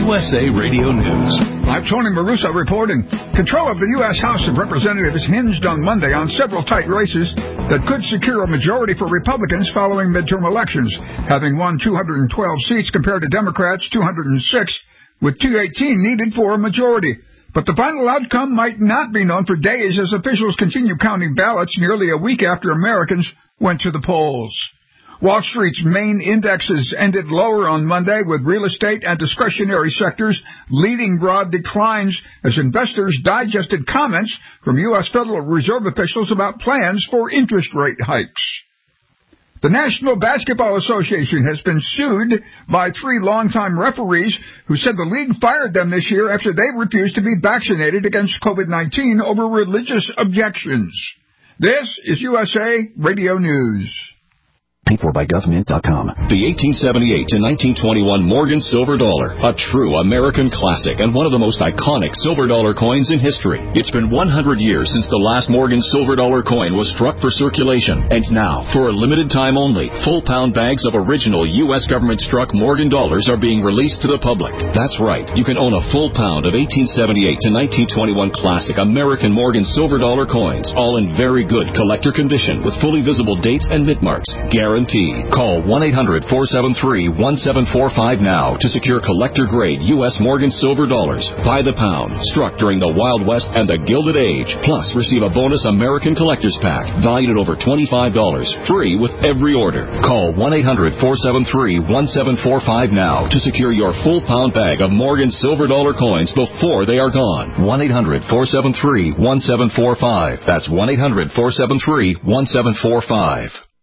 USA Radio News. I'm Tony Maruso reporting. Control of the U.S. House of Representatives hinged on Monday on several tight races that could secure a majority for Republicans following midterm elections, having won 212 seats compared to Democrats' 206, with 218 needed for a majority. But the final outcome might not be known for days as officials continue counting ballots nearly a week after Americans went to the polls. Wall Street's main indexes ended lower on Monday, with real estate and discretionary sectors leading broad declines as investors digested comments from U.S. Federal Reserve officials about plans for interest rate hikes. The National Basketball Association has been sued by 3 longtime referees who said the league fired them this year after they refused to be vaccinated against COVID-19 over religious objections. This is USA Radio News. Paid for by government.com. The 1878 to 1921 Morgan Silver Dollar, a true American classic and one of the most iconic silver dollar coins in history. It's been 100 years since the last Morgan Silver Dollar coin was struck for circulation. And now, for a limited time only, full pound bags of original U.S. government-struck Morgan dollars are being released to the public. That's right. You can own a full pound of 1878 to 1921 classic American Morgan Silver Dollar coins, all in very good collector condition with fully visible dates and mint marks. Guaranteed. Call 1-800-473-1745 now to secure collector-grade U.S. Morgan Silver Dollars by the pound, struck during the Wild West and the Gilded Age. Plus, receive a bonus American Collector's Pack valued at over $25, free with every order. Call 1-800-473-1745 now to secure your full pound bag of Morgan Silver Dollar coins before they are gone. 1-800-473-1745. That's 1-800-473-1745.